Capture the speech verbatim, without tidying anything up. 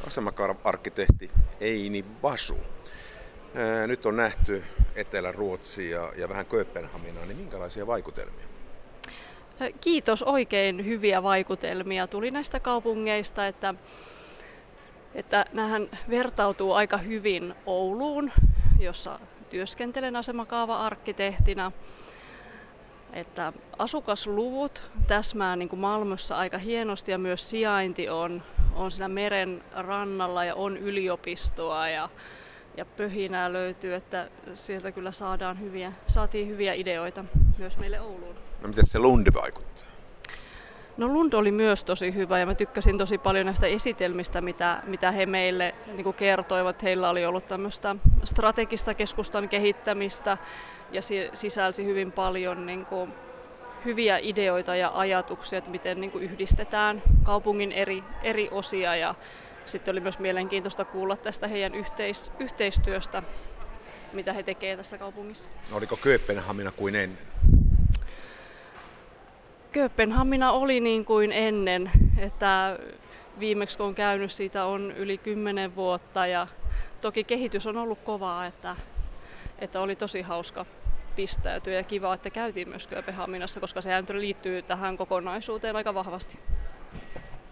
asemakaava-arkkitehti Eini Vasu. Nyt on nähty Etelä-Ruotsi ja, ja vähän Kööpenhaminaa, niin minkälaisia vaikutelmia? Kiitos, oikein hyviä vaikutelmia tuli näistä kaupungeista, että, että nämähän vertautuu aika hyvin Ouluun, jossa työskentelen asemakaava-arkkitehtina. Että asukasluvut täsmää niin kuin Malmössä aika hienosti ja myös sijainti on, on siinä meren rannalla ja on yliopistoa ja, ja pöhinää löytyy, että sieltä kyllä saadaan hyviä, saatiin hyviä ideoita myös meille Ouluun. No miten se Lund vaikuttaa? No Lund oli myös tosi hyvä ja mä tykkäsin tosi paljon näistä esitelmistä, mitä, mitä he meille niin kuin kertoivat. Heillä oli ollut tämmöistä strategista keskustan kehittämistä ja sisälsi hyvin paljon niin kuin hyviä ideoita ja ajatuksia, että miten niin kuin yhdistetään kaupungin eri, eri osia. Ja sitten oli myös mielenkiintoista kuulla tästä heidän yhteis, yhteistyöstä, mitä he tekevät tässä kaupungissa. Oliko Kööpenhamina kuin ennen? Kööpenhamina oli niin kuin ennen, että viimeksi kun on käynyt siitä on yli kymmenen vuotta ja toki kehitys on ollut kovaa, että, että oli tosi hauska pistäytyä ja kiva, että käytiin myös Kööpenhaminassa, koska se liittyy tähän kokonaisuuteen aika vahvasti.